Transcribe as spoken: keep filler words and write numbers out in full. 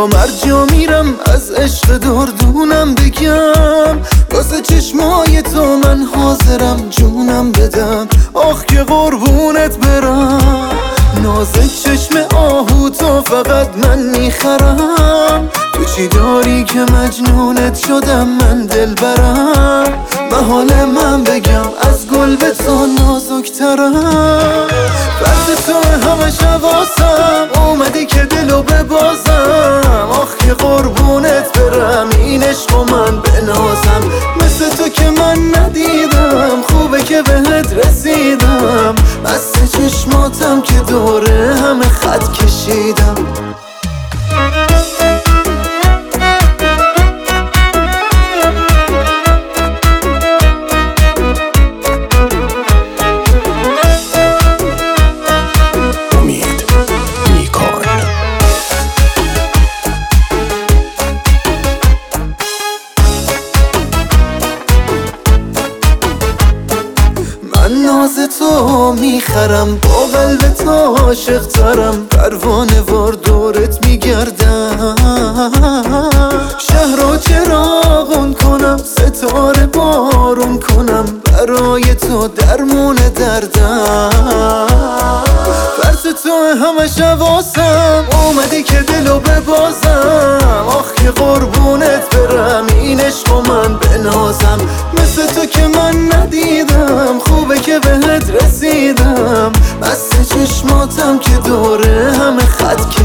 میخوام هر جا میرم از عشق دردونم بگم، واسه چشمای تو من حاضرم جونم بدم. آخ که قربونت برم، نازک چشم آهو تو فقط من میخرم. تو چی داری که مجنونت شدم من دل برم؟ محال من بگم از گل به تو نازکترم. فرد تو همه شواسم، اومدی که دلو ببازم. آخ که قربونت برم، این عشق و من بنازم. مثل تو که من ندیدم، خوبه که بهت رسیدم. بس چشماتم که دوره همه خط کشیدم. من ناز تو میخرم، با قلب تو عاشق ترم. پروانه وار دورت میگردم، شهر رو چراغون کنم، ستاره بارون کنم. برای تو درمون دردم، فرس تو همه شواسم، اومدی که دلو ببازم. آخ که قربونت برم، این عشق و من بنازم. مثل تو که من ندیدم، خوبه که بهت رسیدم. بس چشماتم که دوره همه خط